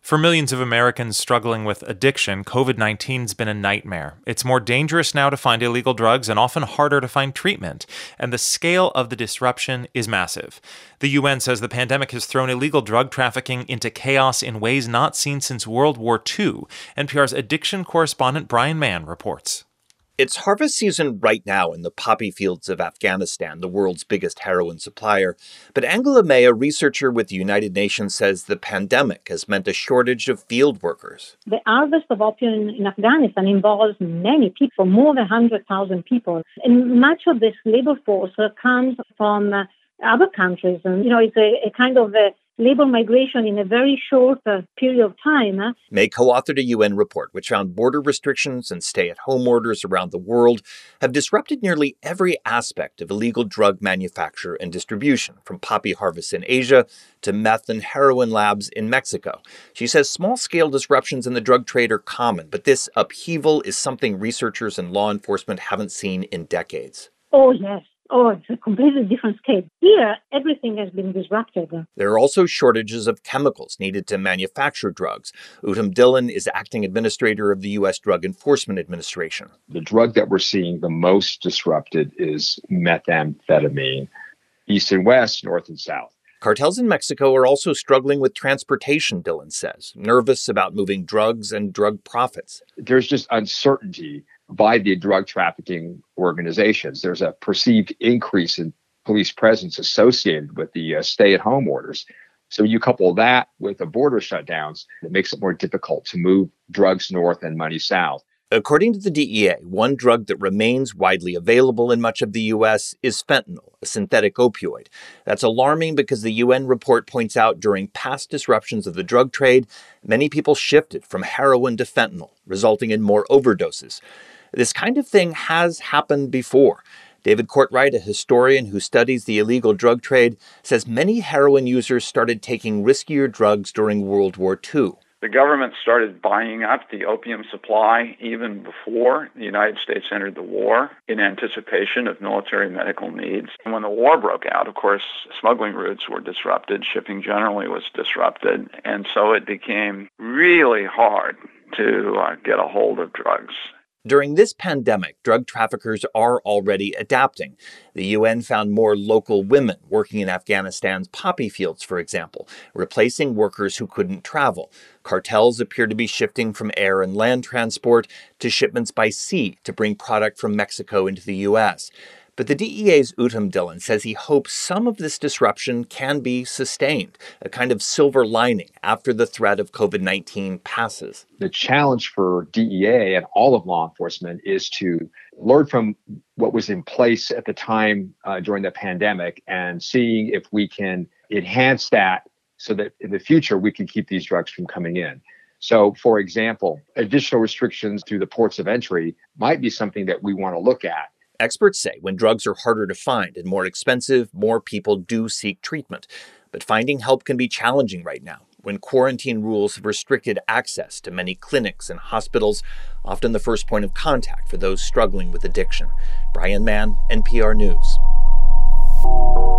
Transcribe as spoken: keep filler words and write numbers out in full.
For millions of Americans struggling with addiction, covid nineteen's been a nightmare. It's more dangerous now to find illegal drugs and often harder to find treatment. And the scale of the disruption is massive. The U N says the pandemic has thrown illegal drug trafficking into chaos in ways not seen since World War Two. N P R's addiction correspondent Brian Mann reports. It's harvest season right now in the poppy fields of Afghanistan, the world's biggest heroin supplier. But Angela May, a researcher with the United Nations, says the pandemic has meant a shortage of field workers. The harvest of opium in Afghanistan involves many people, more than one hundred thousand people. And much of this labor force comes from uh, other countries. And, you know, it's a, a kind of a labor migration in a very short uh, period of time. Huh? May co-authored a U N report which found border restrictions and stay-at-home orders around the world have disrupted nearly every aspect of illegal drug manufacture and distribution, from poppy harvests in Asia to meth and heroin labs in Mexico. She says small-scale disruptions in the drug trade are common, but this upheaval is something researchers and law enforcement haven't seen in decades. Oh, yes. Oh, it's a completely different scale. Here, everything has been disrupted. There are also shortages of chemicals needed to manufacture drugs. Uttam Dhillon is acting administrator of the U S Drug Enforcement Administration. The drug that we're seeing the most disrupted is methamphetamine, east and west, north and south. Cartels in Mexico are also struggling with transportation, Dhillon says, nervous about moving drugs and drug profits. There's just uncertainty by the drug trafficking organizations. There's a perceived increase in police presence associated with the uh, stay-at-home orders. So you couple that with the border shutdowns, it makes it more difficult to move drugs north and money south. According to the D E A, one drug that remains widely available in much of the U S is fentanyl, a synthetic opioid. That's alarming because the U N report points out during past disruptions of the drug trade, many people shifted from heroin to fentanyl, resulting in more overdoses. This kind of thing has happened before. David Courtwright, a historian who studies the illegal drug trade, says many heroin users started taking riskier drugs during World War Two. The government started buying up the opium supply even before the United States entered the war in anticipation of military medical needs. And when the war broke out, of course, smuggling routes were disrupted, shipping generally was disrupted, and so it became really hard to uh, get a hold of drugs. During this pandemic, drug traffickers are already adapting. The U N found more local women working in Afghanistan's poppy fields, for example, replacing workers who couldn't travel. Cartels appear to be shifting from air and land transport to shipments by sea to bring product from Mexico into the U S. But the D E A's Uttam Dhillon says he hopes some of this disruption can be sustained, a kind of silver lining after the threat of covid nineteen passes. The challenge for D E A and all of law enforcement is to learn from what was in place at the time uh, during the pandemic and seeing if we can enhance that so that in the future we can keep these drugs from coming in. So, for example, additional restrictions through the ports of entry might be something that we want to look at. Experts say when drugs are harder to find and more expensive, more people do seek treatment. But finding help can be challenging right now, when quarantine rules have restricted access to many clinics and hospitals, often the first point of contact for those struggling with addiction. Brian Mann, N P R News.